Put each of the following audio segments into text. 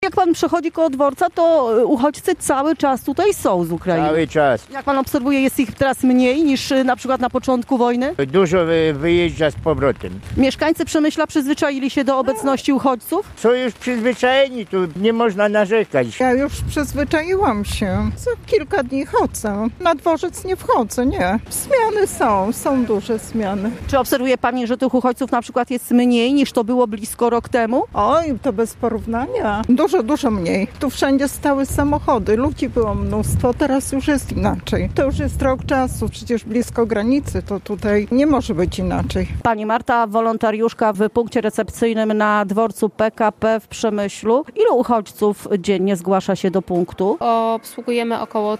Jak pan przechodzi koło dworca, to uchodźcy cały czas tutaj są z Ukrainy. Cały czas. Jak pan obserwuje, jest ich teraz mniej niż na przykład na początku wojny? Dużo wyjeżdża z powrotem. Mieszkańcy Przemyśla przyzwyczaili się do obecności uchodźców? Są już przyzwyczajeni, tu nie można narzekać. Ja już przyzwyczaiłam się. Co kilka dni chodzę. Na dworzec nie wchodzę, nie. Zmiany są duże zmiany. Czy obserwuje pani, że tych uchodźców na przykład jest mniej niż to było blisko rok temu? Oj, to bez porównania. Dużo mniej. Tu wszędzie stały samochody, ludzi było mnóstwo, teraz już jest inaczej. To już jest rok czasu, przecież blisko granicy, to tutaj nie może być inaczej. Pani Marta, wolontariuszka w punkcie recepcyjnym na dworcu PKP w Przemyślu. Ilu uchodźców dziennie zgłasza się do punktu? Obsługujemy około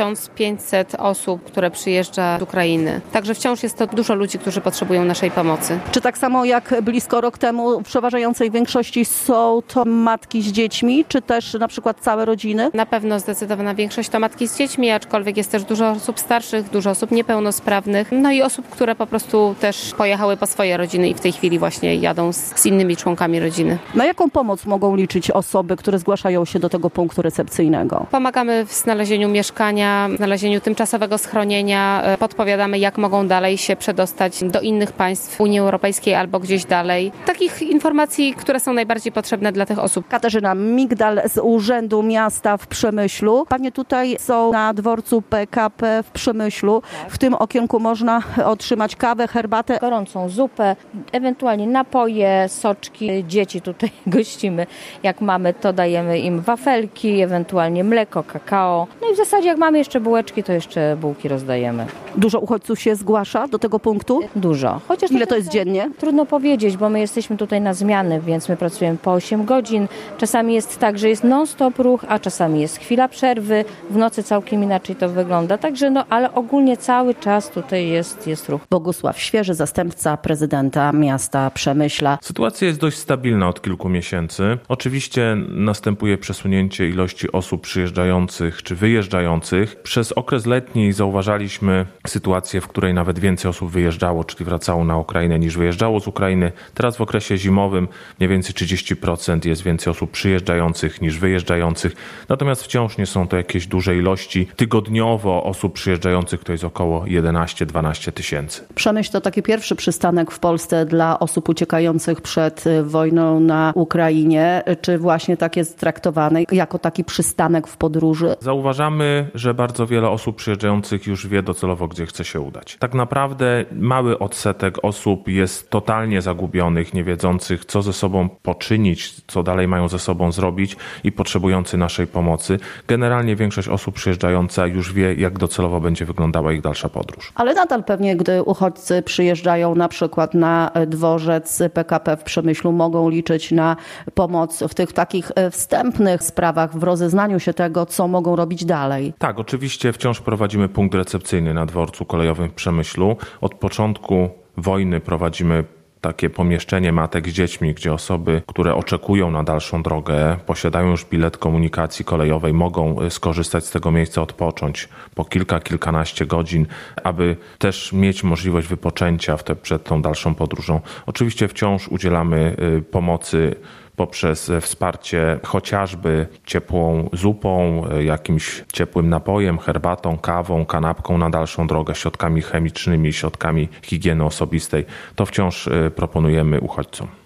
1500 osób, które przyjeżdża z Ukrainy. Także wciąż jest to dużo ludzi, którzy potrzebują naszej pomocy. Czy tak samo jak blisko rok temu w przeważającej większości są to matki z dziećmi, czy też na przykład całe rodziny? Na pewno zdecydowana większość to matki z dziećmi, aczkolwiek jest też dużo osób starszych, dużo osób niepełnosprawnych, no i osób, które po prostu też pojechały po swoje rodziny i w tej chwili właśnie jadą z innymi członkami rodziny. Na jaką pomoc mogą liczyć osoby, które zgłaszają się do tego punktu recepcyjnego? Pomagamy w znalezieniu mieszkania, w znalezieniu tymczasowego schronienia, podpowiadamy, jak mogą dalej się przedostać do innych państw Unii Europejskiej albo gdzieś dalej. Takich informacji, które są najbardziej potrzebne dla tych osób. Katarzyna Migdal z Urzędu Miasta w Przemyślu. Panie tutaj są na dworcu PKP w Przemyślu. W tym okienku można otrzymać kawę, herbatę. Gorącą zupę, ewentualnie napoje, soczki. Dzieci tutaj gościmy. Jak mamy, to dajemy im wafelki, ewentualnie mleko, kakao. No i w zasadzie jak mamy jeszcze bułeczki, to jeszcze bułki rozdajemy. Dużo uchodźców się zgłasza do tego punktu? Dużo. Chociaż Ile to jest dziennie? Trudno powiedzieć, bo my jesteśmy tutaj na zmiany, więc my pracujemy po 8 godzin. Czasami jest tak, że jest non-stop ruch, a czasami jest chwila przerwy. W nocy całkiem inaczej to wygląda. Także ale ogólnie cały czas tutaj jest ruch. Bogusław Świeży, zastępca prezydenta miasta Przemyśla. Sytuacja jest dość stabilna od kilku miesięcy. Oczywiście następuje przesunięcie ilości osób przyjeżdżających czy wyjeżdżających. Przez okres letni zauważaliśmy sytuację, w której nawet więcej osób wyjeżdżało, czyli wracało na Ukrainę niż wyjeżdżało z Ukrainy. Teraz w okresie zimowym mniej więcej 30% jest więcej osób przyjeżdżających niż wyjeżdżających. Natomiast wciąż nie są to jakieś duże ilości. Tygodniowo osób przyjeżdżających to jest około 11-12 tysięcy. Przemyśl to taki pierwszy przystanek w Polsce dla osób uciekających przed wojną na Ukrainie. Czy właśnie tak jest traktowany jako taki przystanek w podróży? Zauważamy, że bardzo wiele osób przyjeżdżających już wie docelowo, gdzie chce się udać. Tak naprawdę mały odsetek osób jest totalnie zagubionych, nie wiedzących, co ze sobą poczynić, co dalej mają ze sobą zrobić i potrzebujący naszej pomocy. Generalnie większość osób przyjeżdżająca już wie, jak docelowo będzie wyglądała ich dalsza podróż. Ale nadal pewnie, gdy uchodźcy przyjeżdżają na przykład na dworzec PKP w Przemyślu, mogą liczyć na pomoc w tych takich wstępnych sprawach, w rozeznaniu się tego, co mogą robić dalej. Tak, oczywiście wciąż prowadzimy punkt recepcyjny na dworcu kolejowym w Przemyślu. Od początku wojny prowadzimy takie pomieszczenie matek z dziećmi, gdzie osoby, które oczekują na dalszą drogę, posiadają już bilet komunikacji kolejowej, mogą skorzystać z tego miejsca, odpocząć po kilkanaście godzin, aby też mieć możliwość wypoczęcia przed tą dalszą podróżą. Oczywiście wciąż udzielamy pomocy poprzez wsparcie chociażby ciepłą zupą, jakimś ciepłym napojem, herbatą, kawą, kanapką na dalszą drogę, środkami chemicznymi, środkami higieny osobistej. To wciąż proponujemy uchodźcom.